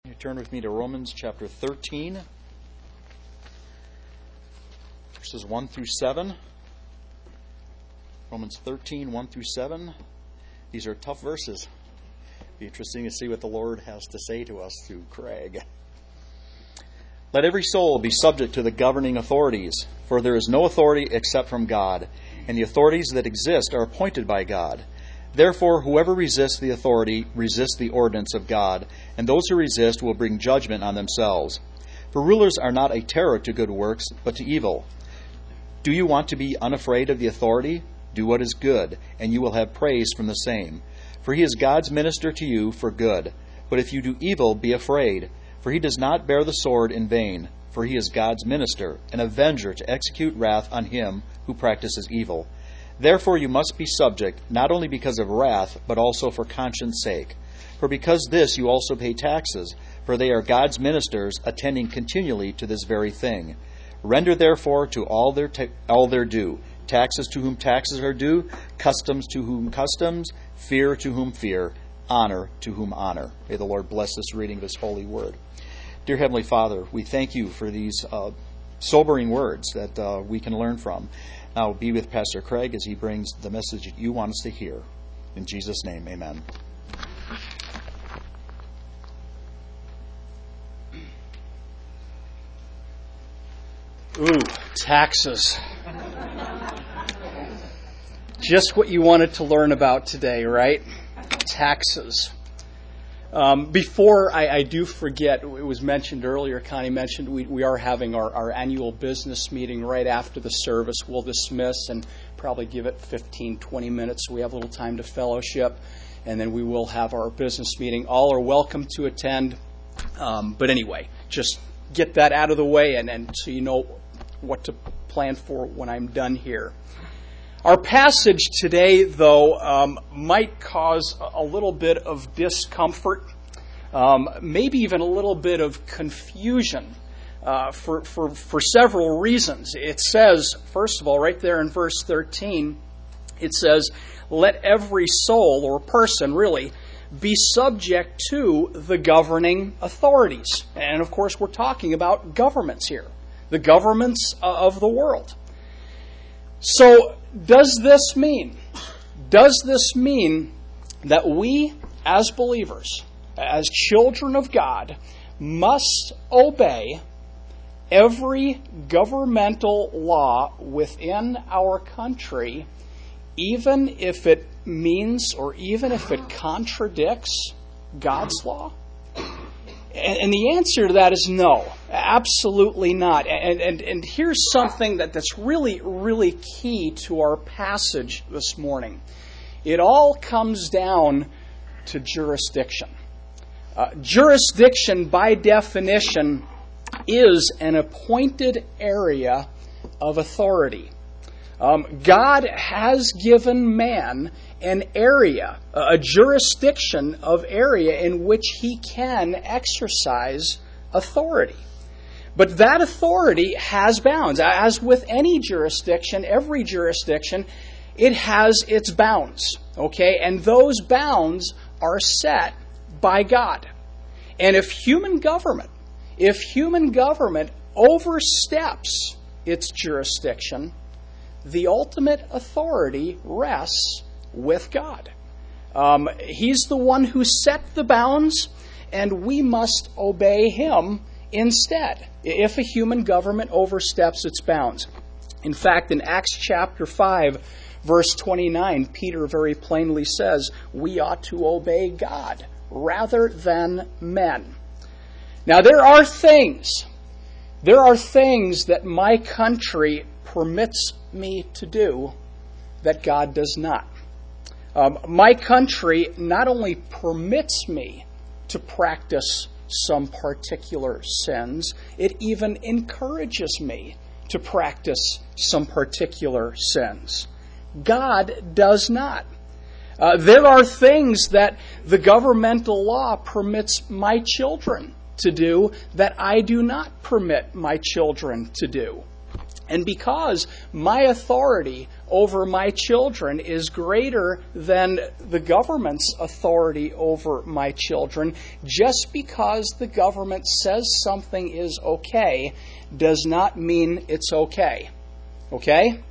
You turn with me to Romans chapter 13, verses 1 through 7. Romans 13, 1 through 7. These are tough verses. It'll be interesting to see what the Lord has to say to us through Craig. Let every soul be subject to the governing authorities, for there is no authority except from God, and the authorities that exist are appointed by God. Therefore, whoever resists the authority resists the ordinance of God, and those who resist will bring judgment on themselves. For rulers are not a terror to good works, but to evil. Do you want to be unafraid of the authority? Do what is good, and you will have praise from the same. For he is God's minister to you for good. But if you do evil, be afraid, for he does not bear the sword in vain. For he is God's minister, an avenger to execute wrath on him who practices evil. Therefore you must be subject, not only because of wrath, but also for conscience sake. For because this you also pay taxes, for they are God's ministers, attending continually to this very thing. Render therefore to all their due, taxes to whom taxes are due, customs to whom customs, fear to whom fear, honor to whom honor. May the Lord bless this reading of his holy word. Dear Heavenly Father, we thank you for these sobering words that we can learn from. Now be with Pastor Craig as he brings the message that you want us to hear. In Jesus' name, amen. Ooh, taxes. Just what you wanted to learn about today, right? Taxes. Before I do forget, it was mentioned earlier, Connie mentioned we are having our annual business meeting right after the service. We'll dismiss and probably give it 15, 20 minutes so we have a little time to fellowship, and then we will have our business meeting. All are welcome to attend. But anyway, just get that out of the way and so you know what to plan for when I'm done here. Our passage today, though, might cause a little bit of discomfort, maybe even a little bit of confusion for several reasons. It says, first of all, right there in verse 13, it says, let every soul or person, really, be subject to the governing authorities. And, of course, we're talking about governments here, the governments of the world. So, does this mean that we, as believers, as children of God, must obey every governmental law within our country, even if it means or even if it contradicts God's law? And the answer to that is no, absolutely not. And here's something that's really, really key to our passage this morning. It all comes down to jurisdiction. Jurisdiction, by definition, is an appointed area of authority. God has given man an area, a jurisdiction of area in which he can exercise authority. But that authority has bounds. As with any jurisdiction, every jurisdiction, it has its bounds. Okay? And those bounds are set by God. And if human government oversteps its jurisdiction, the ultimate authority rests with God. He's the one who set the bounds, and we must obey him instead if a human government oversteps its bounds. In fact, in Acts chapter 5, verse 29, Peter very plainly says, we ought to obey God rather than men. Now, there are things that my country permits me to do that God does not. My country not only permits me to practice some particular sins, it even encourages me to practice some particular sins. God does not. There are things that the governmental law permits my children to do that I do not permit my children to do. And because my authority over my children is greater than the government's authority over my children, just because the government says something is okay does not mean it's okay. Okay?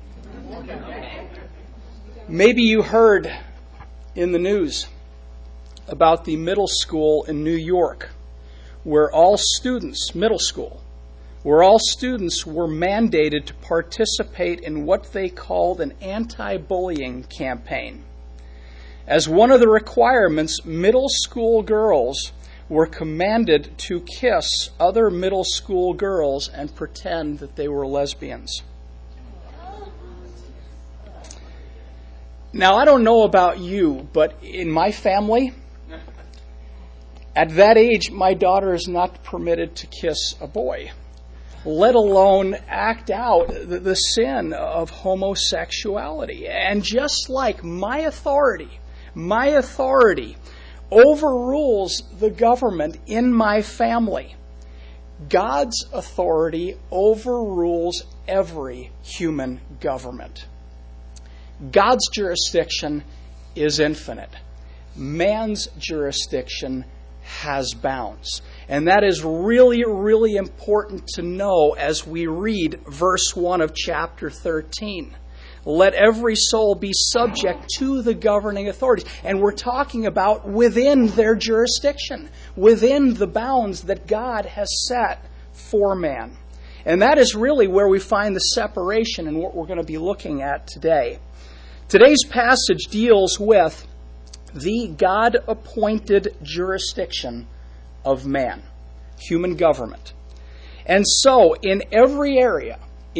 Maybe you heard in the news about the middle school in New York, where all students, middle school, where all students were mandated to participate in what they called an anti-bullying campaign. As one of the requirements, middle school girls were commanded to kiss other middle school girls and pretend that they were lesbians. Now, I don't know about you, but in my family, at that age, my daughter is not permitted to kiss a boy, let alone act out the sin of homosexuality. And just like my authority overrules the government in my family, God's authority overrules every human government. God's jurisdiction is infinite. Man's jurisdiction has bounds. And that is really, really important to know as we read verse 1 of chapter 13. Let every soul be subject to the governing authorities. And we're talking about within their jurisdiction, within the bounds that God has set for man. And that is really where we find the separation in what we're going to be looking at today. Today's passage deals with the God-appointed jurisdiction of man, human government. And so, in every area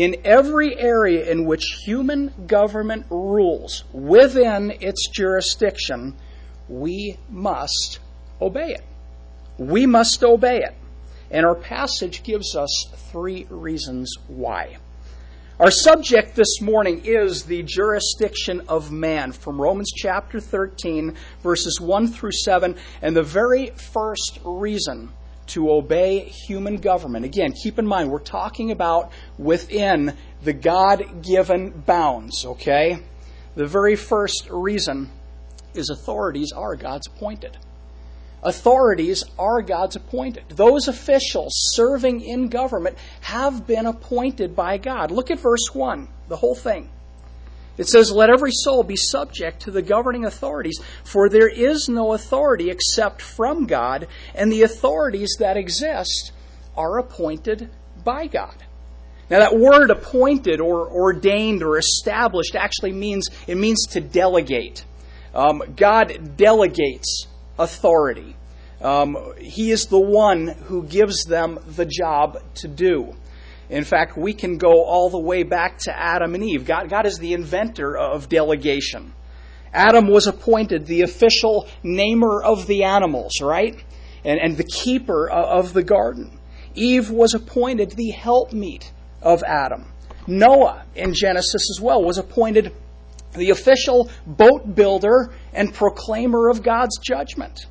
in which human government rules within its jurisdiction, we must obey it. We must obey it. And our passage gives us 3 reasons why. Our subject this morning is the jurisdiction of man from Romans chapter 13, verses 1 through 7, and the very first reason to obey human government. Again, keep in mind, we're talking about within the God-given bounds, okay? The very first reason is authorities are God's appointed. Authorities are God's appointed. Those officials serving in government have been appointed by God. Look at verse 1, the whole thing. It says, let every soul be subject to the governing authorities, for there is no authority except from God, and the authorities that exist are appointed by God. Now that word appointed or ordained or established actually means to delegate. God delegates authority. He is the one who gives them the job to do. In fact, we can go all the way back to Adam and Eve. God is the inventor of delegation. Adam was appointed the official namer of the animals, right? And the keeper of the garden. Eve was appointed the helpmeet of Adam. Noah, in Genesis as well, was appointed the official boat builder and proclaimer of God's judgment.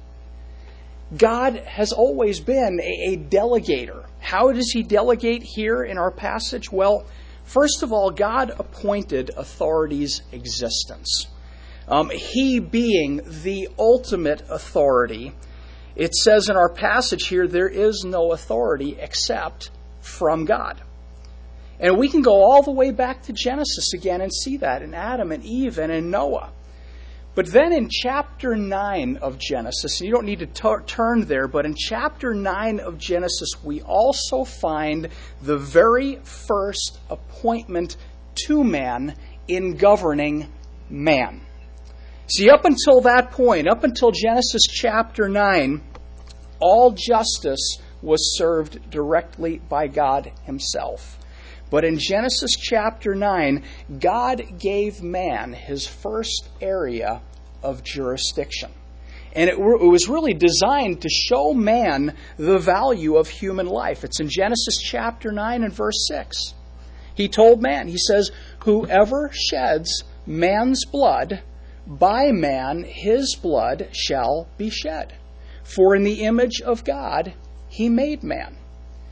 God has always been a delegator. How does he delegate here in our passage? Well, first of all, God appointed authority's existence. He being the ultimate authority, it says in our passage here, there is no authority except from God. And we can go all the way back to Genesis again and see that in Adam and Eve and in Noah. But then in chapter 9 of Genesis, and you don't need to turn there, but in chapter 9 of Genesis, we also find the very first appointment to man in governing man. See, up until that point, up until Genesis chapter 9, all justice was served directly by God himself. But in Genesis chapter 9, God gave man his first area of jurisdiction. And it was really designed to show man the value of human life. It's in Genesis chapter 9 and verse 6. He told man, he says, whoever sheds man's blood, by man his blood shall be shed. For in the image of God he made man.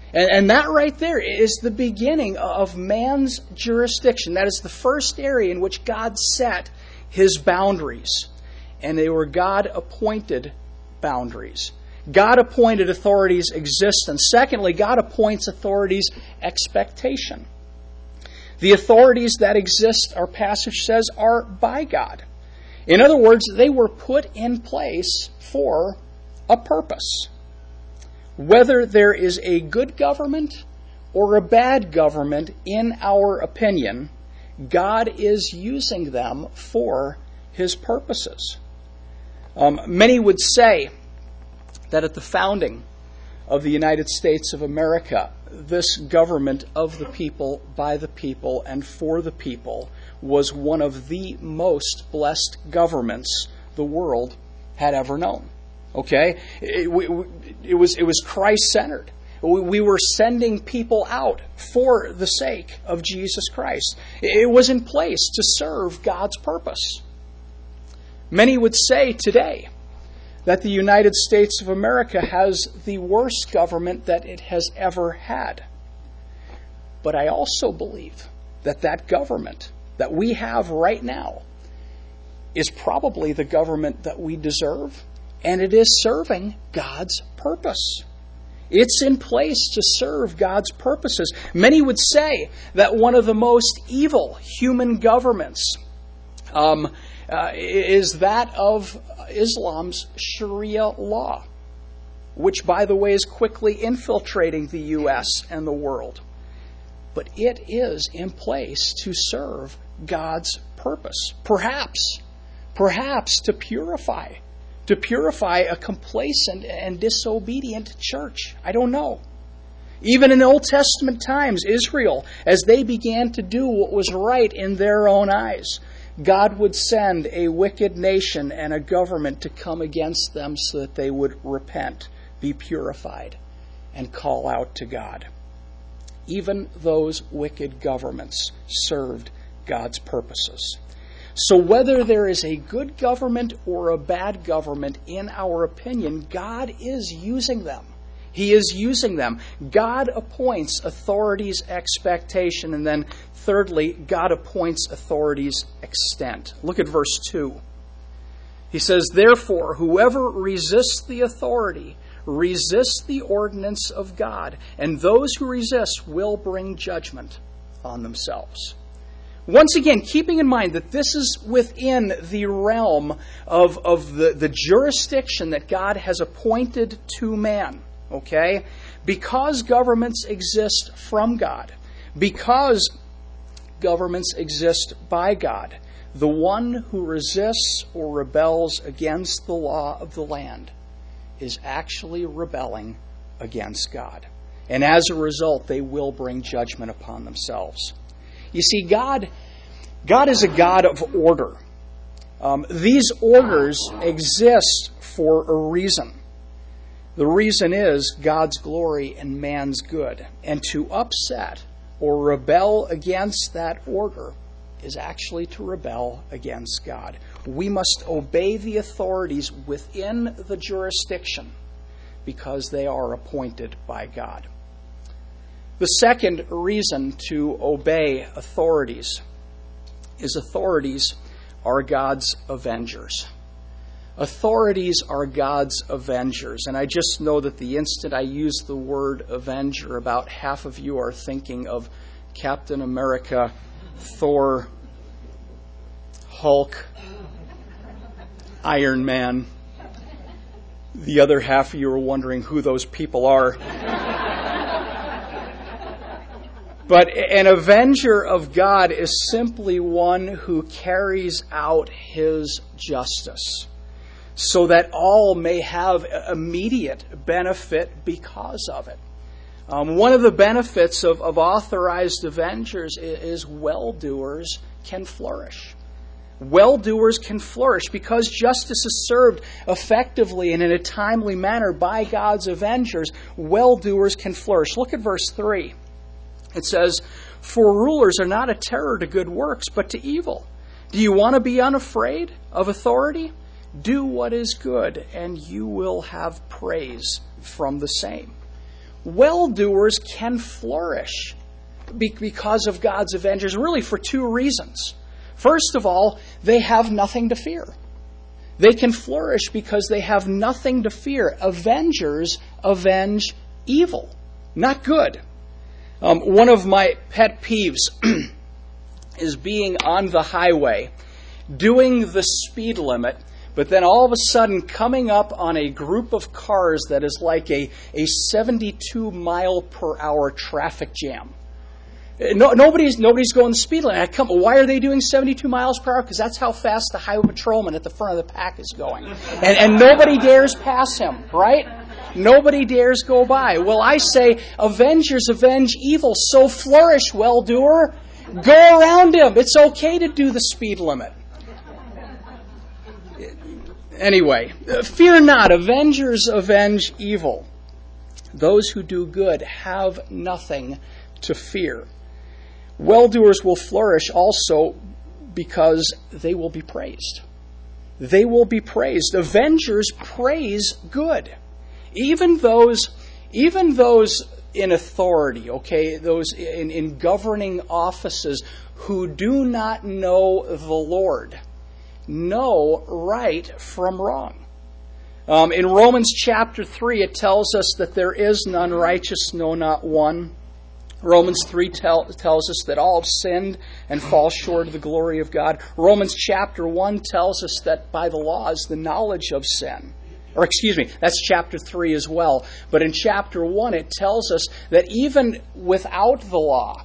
And that right there is the beginning of man's jurisdiction. That is the first area in which God set his boundaries. And they were God-appointed boundaries. God-appointed authorities exist. And secondly, God appoints authorities expectation. The authorities that exist, our passage says, are by God. In other words, they were put in place for a purpose. Whether there is a good government or a bad government, in our opinion, God is using them for his purposes. Many would say that at the founding of the United States of America, this government of the people, by the people, and for the people was one of the most blessed governments the world had ever known. Okay? It was Christ-centered. We were sending people out for the sake of Jesus Christ. It was in place to serve God's purpose. Many would say today that the United States of America has the worst government that it has ever had. But I also believe that that government that we have right now is probably the government that we deserve, and it is serving God's purpose. It's in place to serve God's purposes. Many would say that one of the most evil human governments is that of Islam's Sharia law, which, by the way, is quickly infiltrating the U.S. and the world. But it is in place to serve God's purpose. Perhaps to purify a complacent and disobedient church. I don't know. Even in Old Testament times, Israel, as they began to do what was right in their own eyes, God would send a wicked nation and a government to come against them so that they would repent, be purified, and call out to God. Even those wicked governments served God's purposes. So whether there is a good government or a bad government, in our opinion, God is using them. He is using them. God appoints authorities' expectation. And then thirdly, God appoints authorities' extent. Look at verse 2. He says, "Therefore, whoever resists the authority resists the ordinance of God, and those who resist will bring judgment on themselves." Once again, keeping in mind that this is within the realm of the jurisdiction that God has appointed to man, okay? Because governments exist from God, because governments exist by God, the one who resists or rebels against the law of the land is actually rebelling against God. And as a result, they will bring judgment upon themselves. You see, God is a God of order. These orders exist for a reason. The reason is God's glory and man's good. And to upset or rebel against that order is actually to rebel against God. We must obey the authorities within the jurisdiction because they are appointed by God. The second reason to obey authorities is authorities are God's avengers. Authorities are God's avengers. And I just know that the instant I use the word avenger, about half of you are thinking of Captain America, Thor, Hulk, Iron Man. The other half of you are wondering who those people are. But an avenger of God is simply one who carries out his justice so that all may have immediate benefit because of it. One of the benefits of authorized avengers is well-doers can flourish. Well-doers can flourish because justice is served effectively and in a timely manner by God's avengers. Well-doers can flourish. Look at verse 3. It says, "For rulers are not a terror to good works, but to evil. Do you want to be unafraid of authority? Do what is good, and you will have praise from the same." well-doers can flourish because of God's avengers, really for two reasons. First of all, they have nothing to fear. They can flourish because they have nothing to fear. Avengers avenge evil, not good. One of my pet peeves is being on the highway, doing the speed limit, but then all of a sudden coming up on a group of cars that is like a 72 mile per hour traffic jam. Nobody's going the speed limit. Why are they doing 72 miles per hour? Because that's how fast the highway patrolman at the front of the pack is going. And nobody dares pass him, right? Nobody dares go by. Well, I say, avengers avenge evil, so flourish, well-doer. Go around him. It's okay to do the speed limit. Anyway, fear not, avengers avenge evil. Those who do good have nothing to fear. Well-doers will flourish also because they will be praised. They will be praised. Avengers praise good. Even those in authority, okay, those in governing offices who do not know the Lord, know right from wrong. In Romans chapter 3, it tells us that there is none righteous, no, not one. Romans 3 tells us that all have sinned and fall short of the glory of God. Romans chapter 1 tells us that by the law is the knowledge of sin. Or excuse me, that's chapter 3 as well. But in chapter 1 it tells us that even without the law,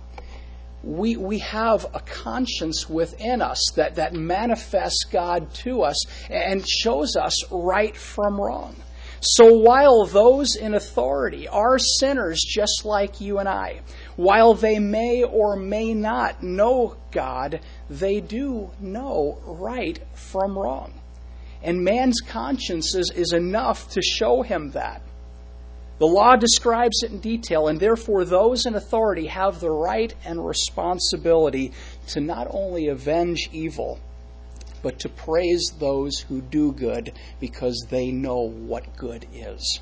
we have a conscience within us that manifests God to us and shows us right from wrong. So while those in authority are sinners just like you and I, while they may or may not know God, they do know right from wrong. And man's conscience is enough to show him that. The law describes it in detail, and therefore those in authority have the right and responsibility to not only avenge evil, but to praise those who do good because they know what good is.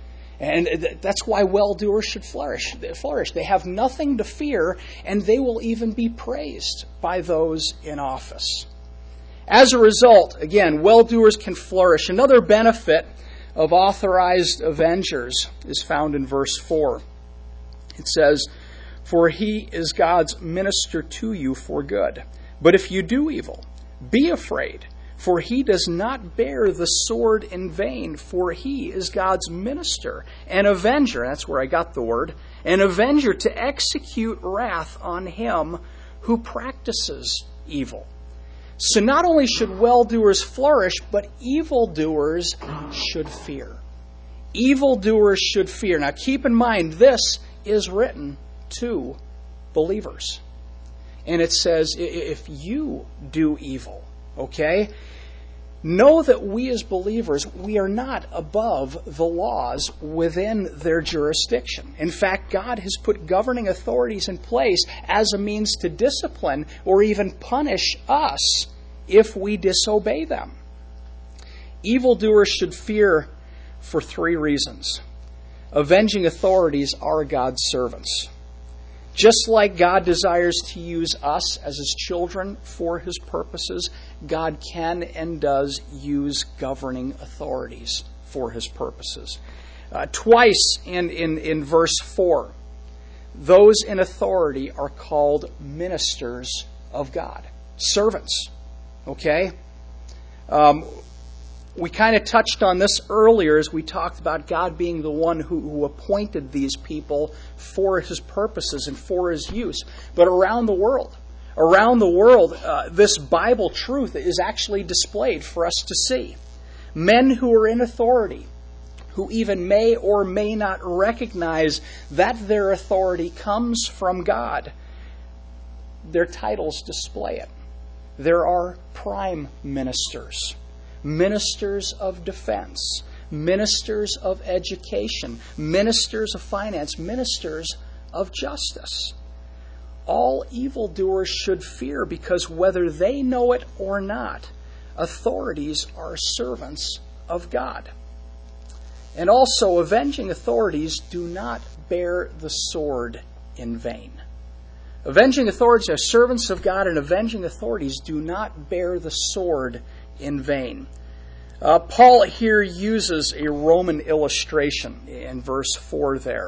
And that's why well-doers should flourish. They have nothing to fear, and they will even be praised by those in office. As a result, again, well-doers can flourish. Another benefit of authorized avengers is found in verse 4. It says, "For he is God's minister to you for good. But if you do evil, be afraid, for he does not bear the sword in vain, for he is God's minister, an avenger," that's where I got the word, "an avenger to execute wrath on him who practices evil." So not only should well-doers flourish, but evildoers should fear. Evildoers should fear. Now keep in mind, this is written to believers. And it says, if you do evil, okay, know that we as believers, we are not above the laws within their jurisdiction. In fact, God has put governing authorities in place as a means to discipline or even punish us if we disobey them. Evildoers should fear for three reasons. Avenging authorities are God's servants. Just like God desires to use us as His children for His purposes, God can and does use governing authorities for His purposes. Twice in verse 4, those in authority are called ministers of God, servants. Okay? We kind of touched on this earlier as we talked about God being the one who appointed these people for His purposes and for His use. But around the world, this Bible truth is actually displayed for us to see. Men who are in authority, who even may or may not recognize that their authority comes from God, their titles display it. There are prime ministers, ministers of defense, ministers of education, ministers of finance, ministers of justice. All evildoers should fear because whether they know it or not, authorities are servants of God. And also, avenging authorities do not bear the sword in vain. Avenging authorities are servants of God, and avenging authorities do not bear the sword in vain. Paul here uses a Roman illustration in verse 4 there.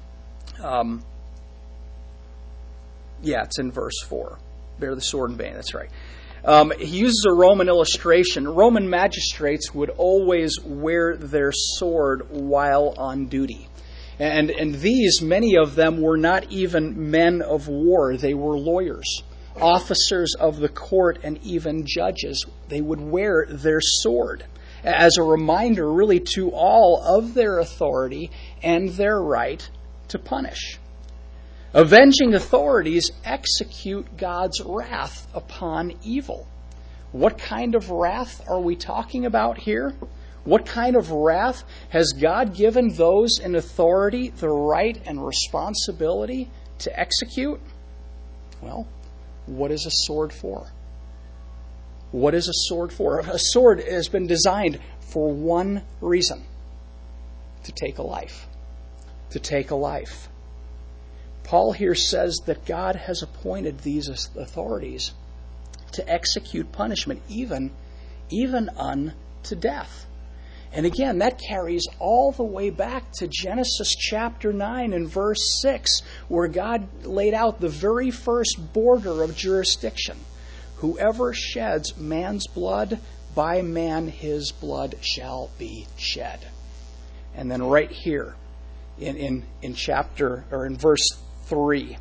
It's in verse 4. Bear the sword in vain, that's right. He uses a Roman illustration. Roman magistrates would always wear their sword while on duty. And these, many of them, were not even men of war. They were lawyers, officers of the court, and even judges. They would wear their sword as a reminder, really, to all of their authority and their right to punish. Avenging authorities execute God's wrath upon evil. What kind of wrath are we talking about here? What kind of wrath has God given those in authority the right and responsibility to execute? Well, what is a sword for? What is a sword for? A sword has been designed for one reason: to take a life. To take a life. Paul here says that God has appointed these authorities to execute punishment, even unto death. And again, that carries all the way back to Genesis chapter 9 and verse 6, where God laid out the very first border of jurisdiction. Whoever sheds man's blood, by man his blood shall be shed. And then right here in chapter, or in verse 3.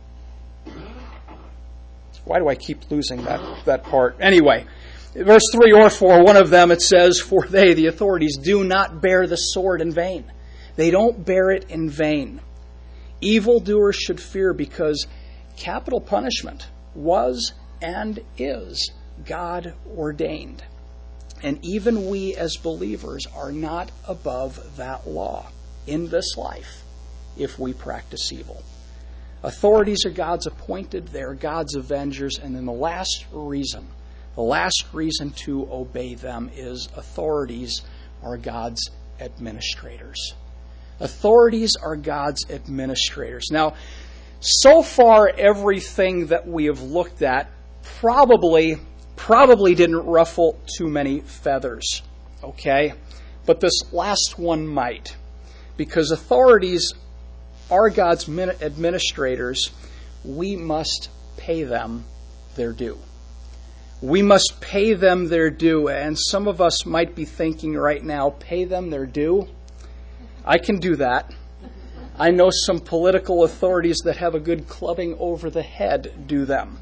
Why do I keep losing that part? Anyway, verse 3 or 4, one of them it says, "For they, the authorities, do not bear the sword in vain." They don't bear it in vain. Evildoers should fear, because capital punishment was and is God ordained. And even we as believers are not above that law in this life if we practice evil. Authorities are God's appointed, they're God's avengers, and then the last reason to obey them is authorities are God's administrators. Authorities are God's administrators. Now, so far everything that we have looked at probably didn't ruffle too many feathers, okay? But this last one might, because authorities are God's administrators. We must pay them their due. We must pay them their due. And some of us might be thinking right now, pay them their due? I can do that. I know some political authorities that have a good clubbing over the head do them.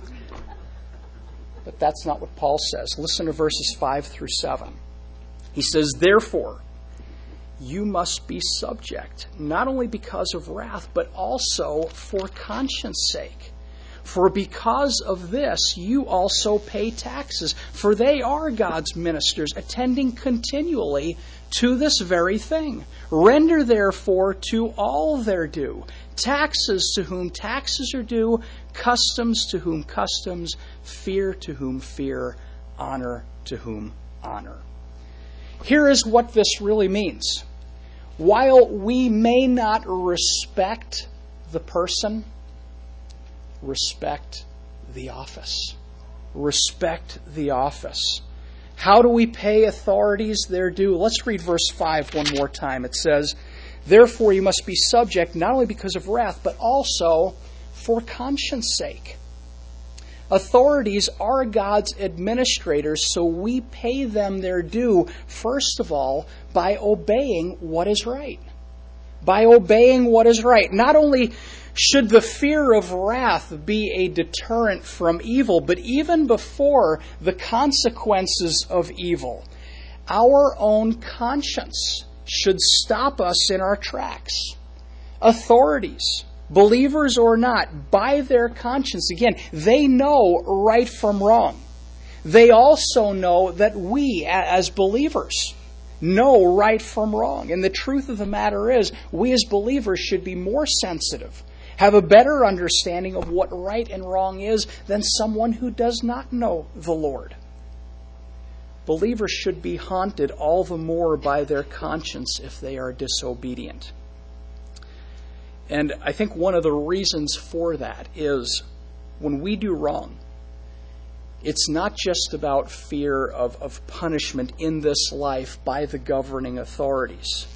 But that's not what Paul says. Listen to verses 5 through 7. He says, "Therefore, you must be subject, not only because of wrath, but also for conscience sake. For because of this, you also pay taxes, for they are God's ministers, attending continually to this very thing. Render therefore to all their due, taxes to whom taxes are due, customs to whom customs, fear to whom fear, honor to whom honor." Here is what this really means. While we may not respect the person, respect the office. Respect the office. How do we pay authorities their due? Let's read verse 5 one more time. It says, "Therefore you must be subject, not only because of wrath, but also for conscience sake." Authorities are God's administrators, so we pay them their due, first of all, by obeying what is right. By obeying what is right. Not only should the fear of wrath be a deterrent from evil, but even before the consequences of evil, our own conscience should stop us in our tracks. Authorities, believers or not, by their conscience, again, they know right from wrong. They also know that we, as believers, know right from wrong. And the truth of the matter is, we as believers should be more sensitive, have a better understanding of what right and wrong is than someone who does not know the Lord. believers should be haunted all the more by their conscience if they are disobedient. And I think one of the reasons for that is when we do wrong, it's not just about fear of punishment in this life by the governing authorities.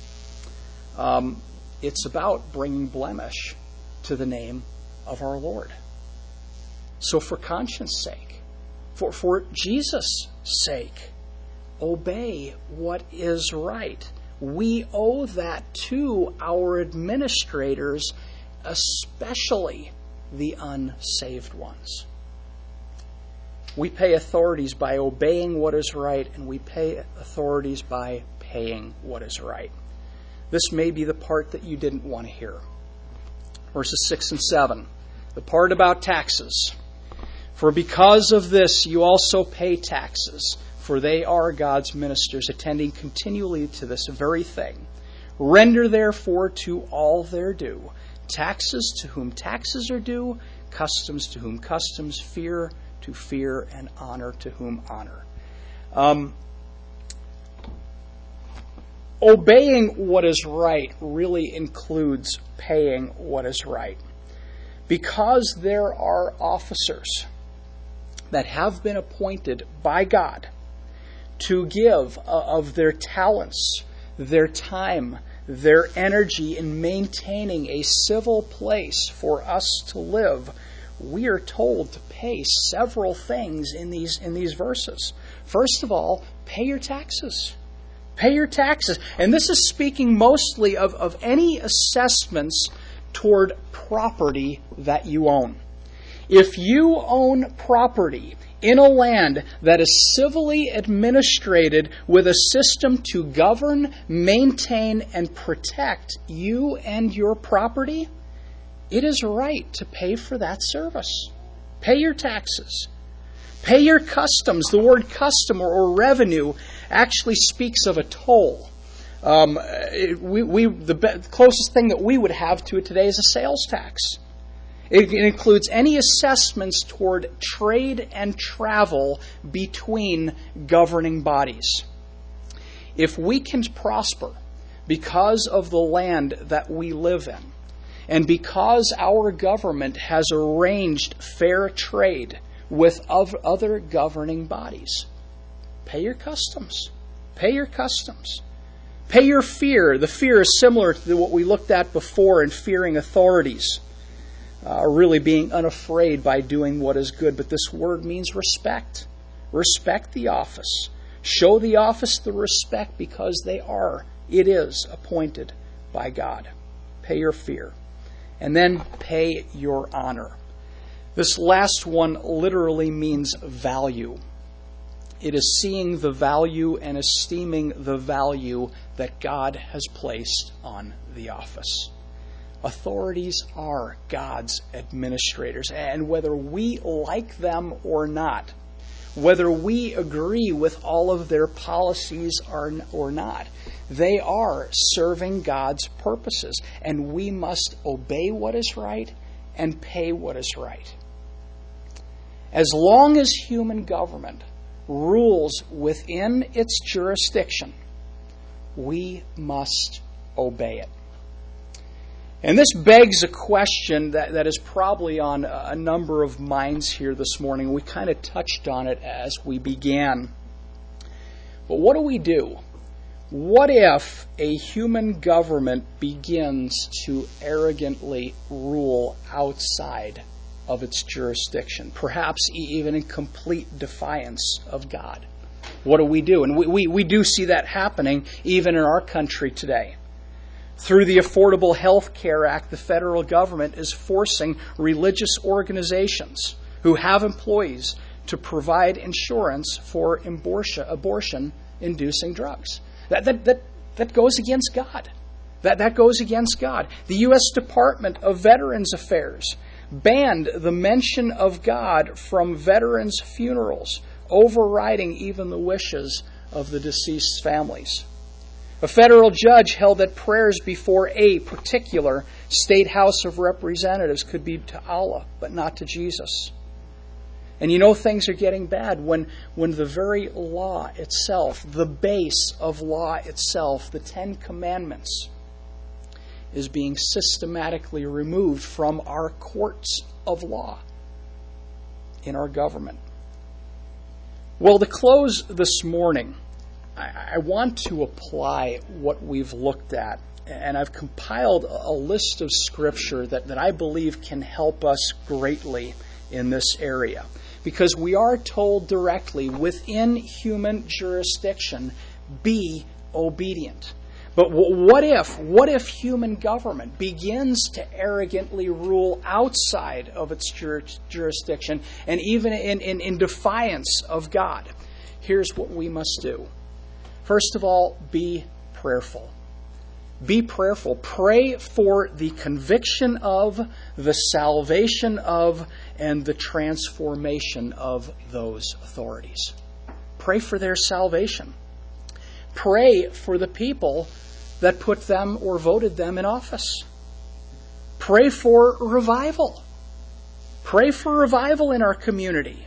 It's about bringing blemish to the name of our Lord. So for conscience sake, for Jesus' sake, obey what is right. We owe that to our administrators, especially the unsaved ones. We pay authorities by obeying what is right, and we pay authorities by paying what is right. This may be the part that you didn't want to hear. Verses 6 and 7, the part about taxes. For because of this you also pay taxes, for they are God's ministers, attending continually to this very thing. Render therefore to all their due, taxes to whom taxes are due, customs to whom customs, fear to fear, and honor to whom honor. Obeying what is right really includes paying what is right. Because there are officers that have been appointed by God to give of their talents, their time, their energy in maintaining a civil place for us to live, we are told to pay several things in these verses. First of all, pay your taxes. Pay your taxes. And this is speaking mostly of any assessments toward property that you own. If you own property in a land that is civilly administrated with a system to govern, maintain, and protect you and your property, it is right to pay for that service. Pay your taxes. Pay your customs. The word custom or revenue actually speaks of a toll. The closest thing that we would have to it today is a sales tax. It includes any assessments toward trade and travel between governing bodies. If we can prosper because of the land that we live in, and because our government has arranged fair trade with other governing bodies, pay your customs. Pay your customs. Pay your fear. The fear is similar to what we looked at before in fearing authorities. Really being unafraid by doing what is good. But this word means respect. Respect the office. Show the office the respect because it is appointed by God. Pay your fear. And then pay your honor. This last one literally means value. It is seeing the value and esteeming the value that God has placed on the office. Authorities are God's administrators, and whether we like them or not, whether we agree with all of their policies or not, they are serving God's purposes, and we must obey what is right and pay what is right. As long as human government rules within its jurisdiction, we must obey it. And this begs a question that is probably on a number of minds here this morning. We kind of touched on it as we began. But what do we do? What if a human government begins to arrogantly rule outside of its jurisdiction, perhaps even in complete defiance of God? What do we do? And we do see that happening even in our country today. Through the Affordable Health Care Act, the federal government is forcing religious organizations who have employees to provide insurance for abortion-inducing drugs. That goes against God. That goes against God. The U.S. Department of Veterans Affairs banned the mention of God from veterans' funerals, overriding even the wishes of the deceased's families. A federal judge held that prayers before a particular state House of Representatives could be to Allah, but not to Jesus. And things are getting bad when the very law itself, the base of law itself, the Ten Commandments, is being systematically removed from our courts of law in our government. Well, to close this morning, I want to apply what we've looked at. And I've compiled a list of scripture that I believe can help us greatly in this area. Because we are told directly, within human jurisdiction, be obedient. But what if human government begins to arrogantly rule outside of its jurisdiction and even in defiance of God? Here's what we must do. First of all, be prayerful. Be prayerful. Pray for the conviction of, the salvation of, and the transformation of those authorities. Pray for their salvation. Pray for the people that put them or voted them in office. Pray for revival. Pray for revival in our community.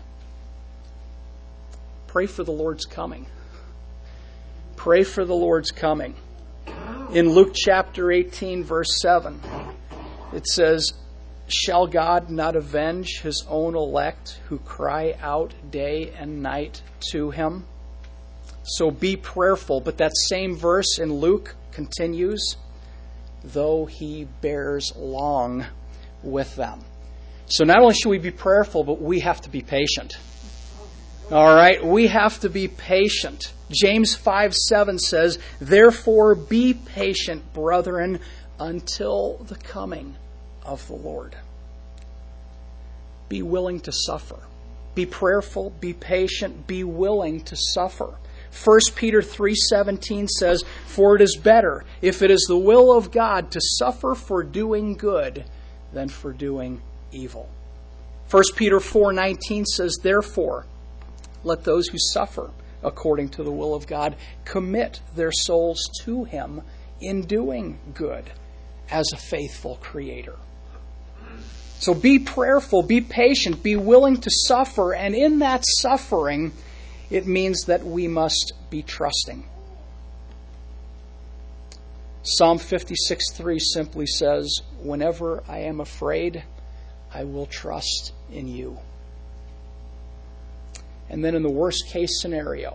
Pray for the Lord's coming. Pray for the Lord's coming. In Luke chapter 18, verse 7, it says, "Shall God not avenge his own elect who cry out day and night to him?" So be prayerful. But that same verse in Luke continues, "Though he bears long with them." So not only should we be prayerful, but we have to be patient. All right, we have to be patient. James 5:7 says, "Therefore be patient, brethren, until the coming of the Lord." Be willing to suffer. Be prayerful, be patient, be willing to suffer. 1 Peter 3:17 says, "For it is better, if it is the will of God, to suffer for doing good than for doing evil." 1 Peter 4:19 says, "Therefore, let those who suffer according to the will of God commit their souls to Him in doing good as a faithful Creator." So be prayerful, be patient, be willing to suffer, and in that suffering, it means that we must be trusting. Psalm 56:3 simply says, "Whenever I am afraid, I will trust in you." And then in the worst case scenario,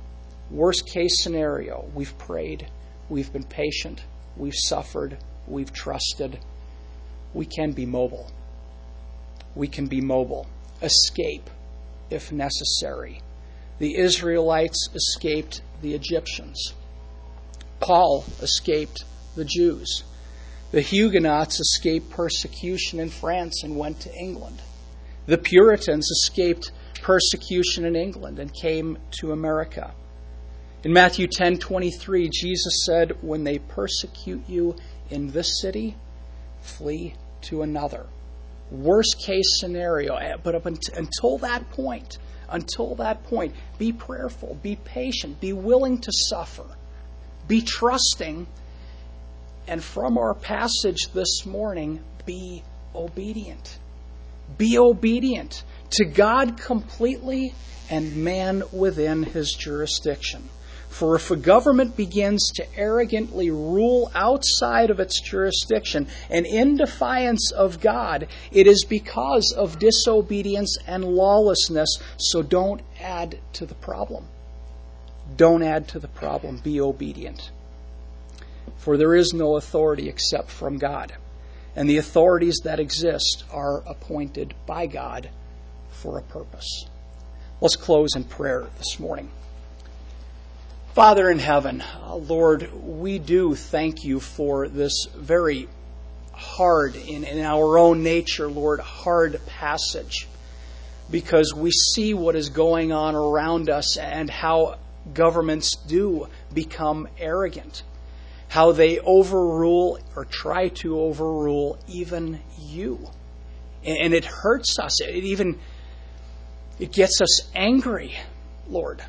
we've prayed, we've been patient, we've suffered, we've trusted. We can be mobile. We can be mobile. Escape if necessary. The Israelites escaped the Egyptians. Paul escaped the Jews. The Huguenots escaped persecution in France and went to England. The Puritans escaped persecution in England and came to America. In Matthew 10:23, Jesus said, "When they persecute you in this city, flee to another." Worst case scenario, but up until that point, be prayerful, be patient, be willing to suffer, be trusting, and from our passage this morning, be obedient. Be obedient to God completely and man within his jurisdiction. For if a government begins to arrogantly rule outside of its jurisdiction and in defiance of God, it is because of disobedience and lawlessness. So don't add to the problem. Don't add to the problem. Be obedient. For there is no authority except from God. And the authorities that exist are appointed by God for a purpose. Let's close in prayer this morning. Father in heaven, Lord, we do thank you for this very hard, in our own nature, Lord, hard passage, because we see what is going on around us and how governments do become arrogant, how they overrule or try to overrule even you. And it hurts us. It gets us angry, Lord.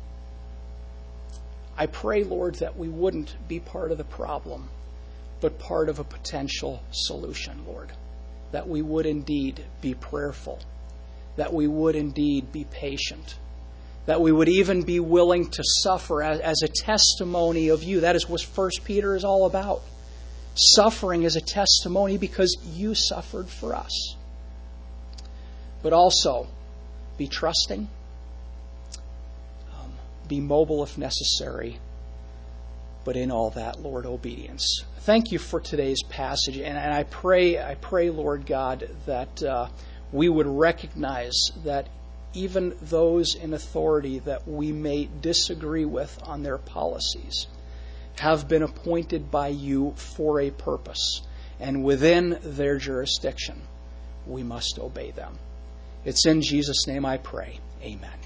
I pray, Lord, that we wouldn't be part of the problem, but part of a potential solution, Lord. That we would indeed be prayerful. that we would indeed be patient, that we would even be willing to suffer as a testimony of you. That is what 1 Peter is all about. Suffering is a testimony because you suffered for us. But also, be trusting, be mobile if necessary, but in all that, Lord, obedience. Thank you for today's passage, and I pray, Lord God, that we would recognize that even those in authority that we may disagree with on their policies have been appointed by you for a purpose, and within their jurisdiction, we must obey them. It's in Jesus' name I pray. Amen.